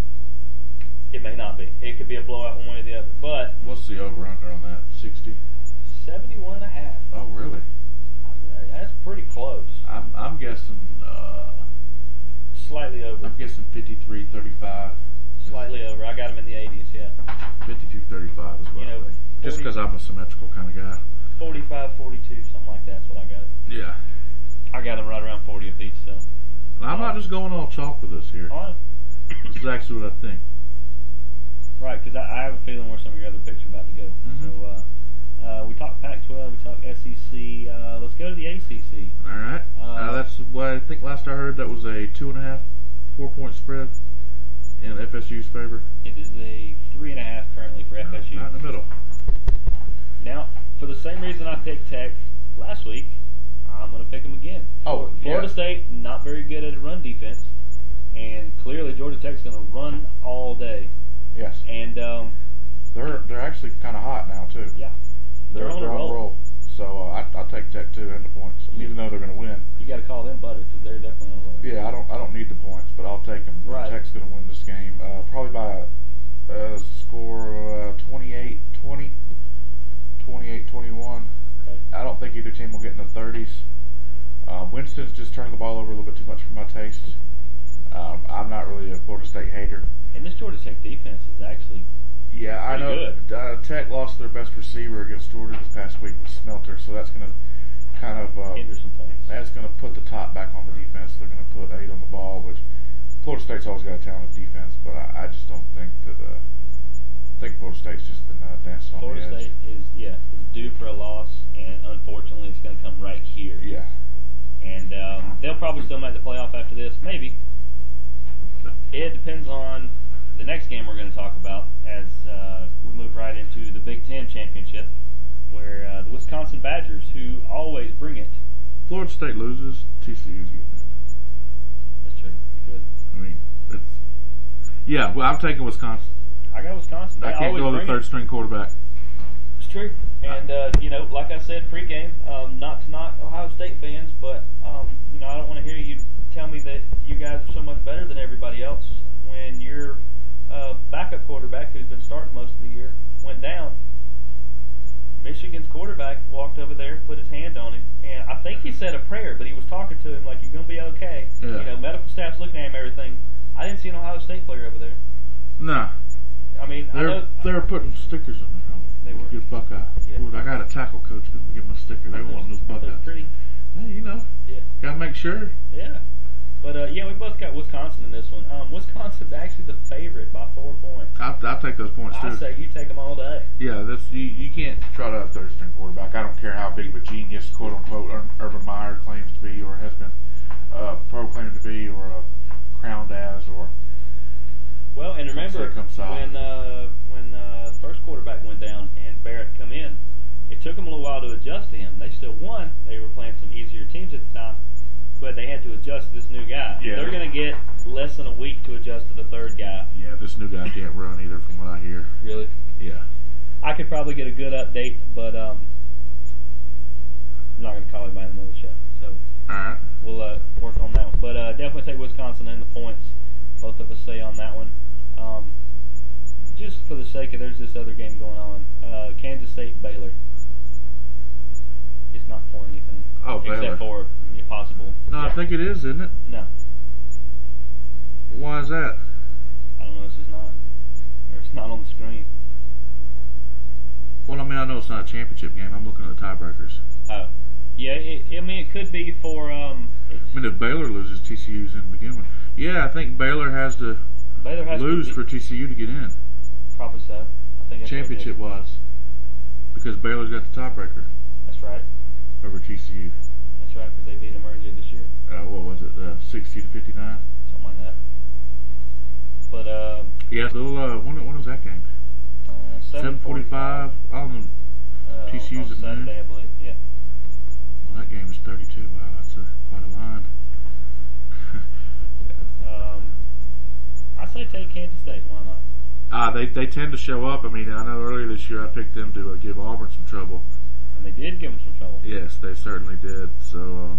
it may not be. It could be a blowout one way or the other. But What's the over-under on that? sixty? seventy-one and a half. Oh, really? That's pretty close. I'm I'm guessing uh, Slightly over. I'm guessing fifty-three thirty-five. Slightly over. I got them in the eighties. Yeah. fifty-two thirty-five is what You know, I think. Just forty because I'm a symmetrical kind of guy. forty-five forty-two, something like that's what I got it. Yeah. I got them right around forty apiece. So. And I'm not just going all chalk with this here. All right. This is actually what I think. Right, because I, I have a feeling where some of your other picks are about to go. Mhm. So uh, uh, we talked Pac twelve, we talked S E C. Uh, let's go to the A C C. All right. Uh, Uh, that's what I think last I heard that was a two and a half, four point spread in F S U's favor. It is a three and a half currently for F S U. Right in the middle. Now, for the same reason I picked Tech last week, I'm going to pick them again. Oh, Florida yeah. State, not very good at a run defense, and clearly Georgia Tech's going to run all day. Yes. And um, they're they're actually kind of hot now too. Yeah, they're, they're on they're a on roll. a roll. So uh, I, I'll take Tech two and the points, even though they're going to win. You got to call them butter because they're definitely on a roll. Yeah, I don't I don't need the points, but I'll take them. Right. Tech's going to win this game, uh, probably by a uh, score uh, twenty-eight twenty, twenty-eight twenty-one. Okay. I don't think either team will get in the thirties. Uh, Winston's just turning the ball over a little bit too much for my taste. Um, I'm not really a Florida State hater. And this Georgia Tech defense is actually Yeah, I know. good. Uh, Tech lost their best receiver against Georgia this past week with Smelter, so that's going to kind of uh, hinder some points. that's going to put the top back on the defense. They're going to put eight on the ball, which Florida State's always got a talented defense, but I, I just don't think that. Uh, I think Florida State's just been uh, dancing on Florida the edge. State is yeah is due for a loss, and unfortunately, it's going to come right here. Yeah. And um, they'll probably still make the playoff after this, maybe. It depends on the next game we're going to talk about as uh, we move right into the Big Ten championship, where uh, the Wisconsin Badgers, who always bring it. Florida State loses, T C U's getting in. That's true. Good. I mean, it's yeah. Well, I'm taking Wisconsin. I got Wisconsin. They I can't always go to the bring third it. string quarterback. It's true. And, uh, you know, like I said pregame, um, not to knock Ohio State fans, but, um, you know, I don't want to hear you tell me that you guys are so much better than everybody else when your uh, backup quarterback, who's been starting most of the year, went down. Michigan's quarterback walked over there, put his hand on him, and I think he said a prayer, but he was talking to him like, you're going to be okay. Yeah. You know, medical staff's looking at him, everything. I didn't see an Ohio State player over there. Nah, I mean, I they're know... they're putting stickers on their helmet. They were. Good Buckeye. Yeah. Well, I got a tackle coach. Give me give him a sticker. They want those Those Buckeyes. pretty. Hey, you know, Yeah. gotta make sure. Yeah. But, uh, yeah, we both got Wisconsin in this one. Um, Wisconsin's actually the favorite by four points. I'll, I'll take those points too. I say you take them all day. Yeah, this you you can't Try to have a third string quarterback. I don't care how big of a genius, quote unquote, Ur- Urban Meyer claims to be, or has been uh, proclaimed to be, or uh, crowned as, or Well, and remember, Come say, come say. when uh, when uh, first quarterback went down and Barrett come in, it took them a little while to adjust to him. They still won. They were playing some easier teams at the time, but they had to adjust to this new guy. Yeah. They're going to get less than a week to adjust to the third guy. Yeah, this new guy can't run either, from what I hear. Really? Yeah. I could probably get a good update, but um, I'm not going to call anybody on another show. So All right. we'll uh, work on that one. But uh, definitely take Wisconsin and the points. Both of us say on that one. Um, just for the sake of, there's this other game going on. Uh, Kansas State Baylor. It's not for anything. Oh, except Baylor. for yeah, possible. No, yeah. I think it is, isn't it? No, Why is that? I don't know. It's just not. Or it's not on the screen. Well, I mean, I know it's not a championship game. I'm looking at the tiebreakers. Oh, yeah. It, I mean, it could be for. Um, I mean, if Baylor loses, T C U's in to begin with. Yeah, I think Baylor has to Baylor has lose to for T C U to get in, probably so. I think that's what it is. championship-wise, because Baylor's got the tiebreaker That's right. over T C U. That's right, because they beat them earlier this year. Uh, what was it, uh, sixty to fifty-nine? Something like that. But, uh, Yeah, they'll, uh, when, when was that game? uh seven forty-five. I don't know. Uh, T C U's on at noon? Saturday, I believe. Yeah. Well, that game is thirty-two. Wow, that's a, quite a line. Um, I say take Kansas State. Why not? Ah, they they tend to show up. I mean, I know earlier this year I picked them to uh, give Auburn some trouble. And they did give them some trouble. Yes, they certainly did. So, um,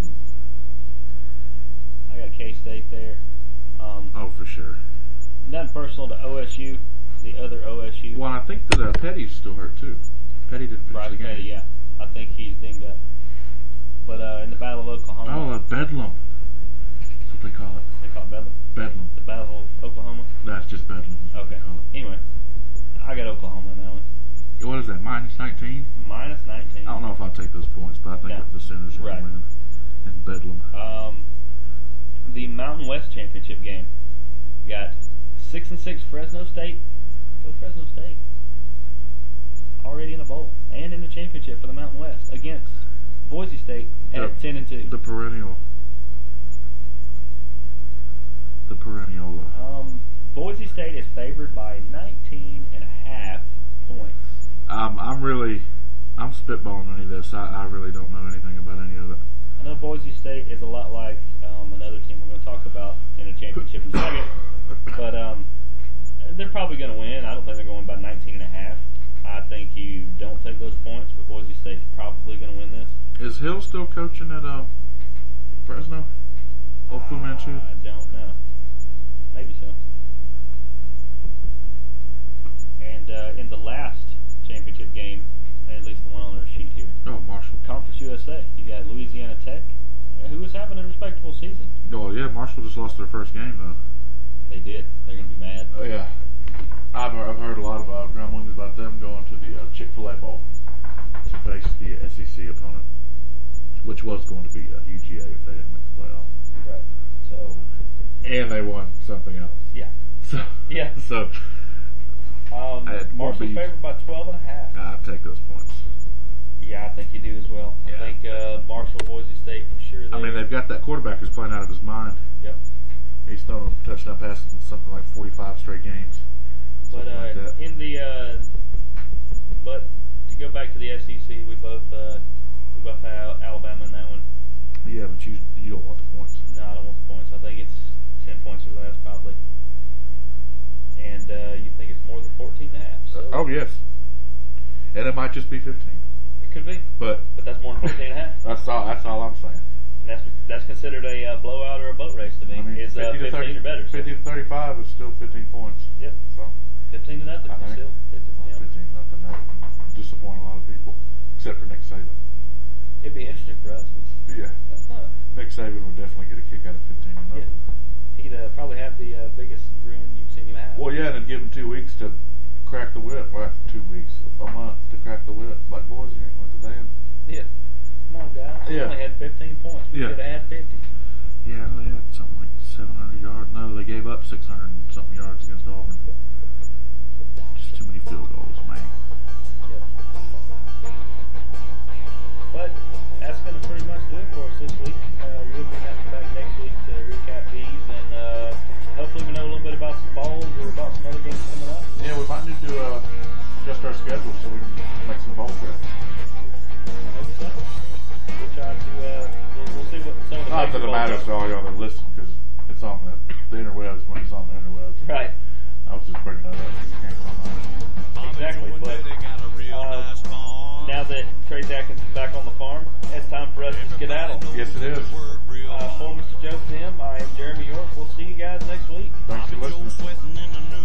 I got K-State there. Um, oh, for sure. nothing personal to O S U, the other O S U. Well, I think that uh, Petty's still hurt too. Petty didn't finish Bryce the game. Petty, yeah. I think he's dinged up. But uh, in the Battle of Oklahoma, Oh, uh, Bedlam. That's what they call it. they call it Bedlam? Bedlam. The Battle of Oklahoma? That's just Bedlam. Is what Okay. they call it. Anyway, I got Oklahoma in that one. What is that? Minus nineteen. Minus nineteen. I don't know if I'll take those points, but I think No. that the Sooners are Right. going to win in Bedlam. Um, the Mountain West Championship game. You got six and six Fresno State. Go Fresno State. Already in a bowl and in the championship for the Mountain West against Boise State at The- ten and two. The perennial. The perennial. Uh, Um, Boise State is favored by nineteen and a half points. I'm I'm really I'm spitballing any of this. I, I really don't know anything about any of it. I know Boise State is a lot like um, another team we're going to talk about in a championship in a second, but um, they're they're probably going to win. I don't think they're going by nineteen and a half. I think you don't take those points, but Boise State's probably going to win this. Is Hill still coaching at uh, Fresno? Old Fu Manchu? I don't know. Maybe so. And uh, in the last championship game, at least the one on their sheet here, Oh, Marshall. Conference U S A, you got Louisiana Tech, uh, who was having a respectable season. Oh, yeah, Marshall just lost their first game, though. They did. They're going to be mad. Oh, yeah. I've, I've heard a lot of uh, grumblings about them going to the uh, Chick-fil-A Bowl to face the S E C opponent, which was going to be uh, U G A if they didn't make the playoff. Right. So. And they won something else. Yeah. So. Yeah. So. Um, Marshall's favored by twelve and a half. I'll take those points. Yeah, I think you do as well. Yeah. I think uh, Marshall, Boise State for sure. I mean, they've got that quarterback who's playing out of his mind. Yep. He's thrown a touchdown passes in something like forty-five straight games. But uh, like in the uh, but to go back to the S E C, we both uh, we both have Alabama in that one. Yeah, but you you don't want the points. No, I don't want the points. I think it's ten points or less probably. And uh, you think it's more than fourteen and a half. So Uh, oh yes, and it might just be fifteen. it could be, But but that's more than fourteen and a half. that's all. That's all I'm saying. And that's that's considered a uh, blowout or a boat race to me. I mean, is uh, fifty to fifteen thirty, or better. So. fifty to thirty-five is still fifteen points. Yep. So Fifteen to nothing. I think Still, fifteen, well, yeah. fifteen nothing. That disappoint a lot of people, except for Nick Saban. It'd be interesting for us. Yeah, Huh. Nick Saban would definitely get a kick out of fifteen to nothing. He'd uh, probably have the uh, biggest grin you've seen him have. Well, yeah, and then give him two weeks to crack the whip. Well, two weeks, a month to crack the whip. Like, boys, you ain't with the band. Yeah. Come on, guys. We Yeah. only had fifteen points. We Yeah. could have had fifty. Yeah, they had something like seven hundred yards. No, they gave up six hundred and something yards against Auburn. Just too many field goals, man. Yep. But that's going to pretty much do it for us this week. Uh, we'll be back next week to recap these, and uh, hopefully we know a little bit about some balls or about some other games coming up. Yeah, we might need to uh, adjust our schedule so we can make some bowl trips. Maybe so. We'll try to, uh, we'll, we'll see what some of the Not that it major matters ball to all y'all that listen, because it's on the, the interwebs when it's on the interwebs. Right. I was just bringing that up. It came to my mind. Exactly, but uh, now that Trace Atkins is back on the farm, it's time for us to skedaddle. Yes, it is. Uh, for Mister Joe Tim, I am Jeremy York. We'll see you guys next week. Thanks for listening.